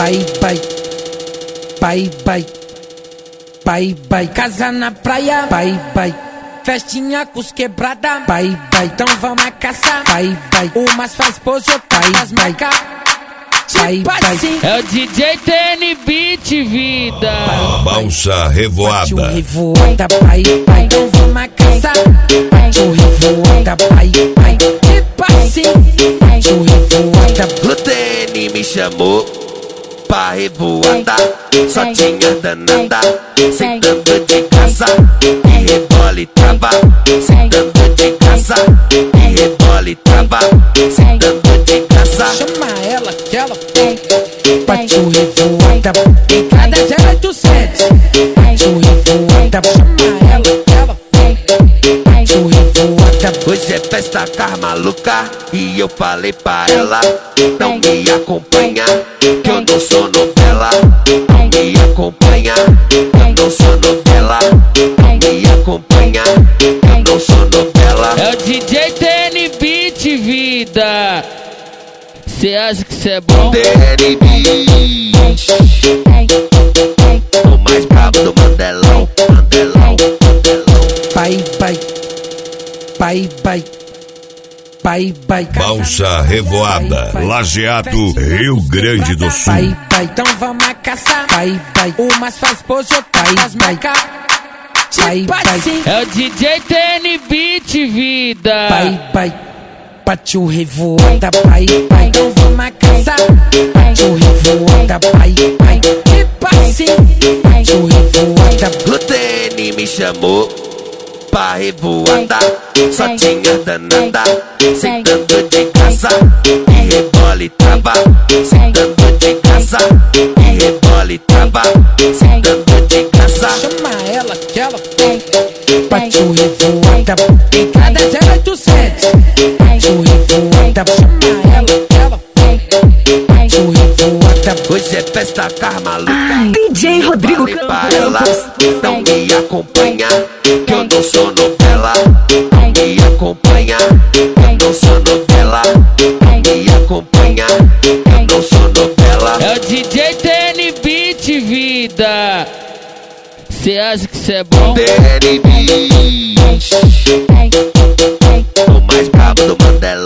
Vai, casa na praia, vai, festinha com os quebrada, vai, então vamos a caçar, vai, umas faz pose, outras marca, tipo assim. É o DJ TN Beat, vida. Balsa Revoada. Revoada, vai, então vamos a caçar, revoada, vai, tipo assim. Revoada, O TN me chamou pra revoada, só tinha danada, sentando de casa, e rebola e trava, sentando de casa, e rebola e trava, sentando de casa. Chama ela que ela bate o revoada, em cada 0800. Revoada, chama ela que ela bate o revoada. Hoje é festa com as maluca, e eu falei pra ela, não me acompanha, que eu não sou novela. Não me acompanha, eu não sou novela. Não me acompanha, eu não sou novela. É o DJ TN Beat, vida. Cê acha que cê é bom? TN Beat, o mais brabo do Mandelão. Vai, Balsa Revoada, Lajeado, Rio Grande do Sul. Vai, então vamos a caçar, vai, umas faz pose, outras marca, tipo assim. É o DJ TN Beat, vida. Vai, bate o revoada, vai, então vamos a caçar, o revoada, vai, tipo assim. Revoada, O TN me chamou pra revoada, só tinha danada, sentando de casa, e rebola e trava, sentando de casa, e rebola e trava, sentando de casa. chama ela que ela bate o revoada, em cada 0800. Revoada, chama ela que ela bate o revoada. Hoje é festa com as maluca, DJ Rodrigo falei pra ela, não me acompanha, que eu não sou novela. Não me acompanha, eu não sou novela. Não me acompanha, eu não sou novela. É o DJ TN Beat, vida. Cê acha que cê é bom? TN Beat, o mais brabo do Mandela.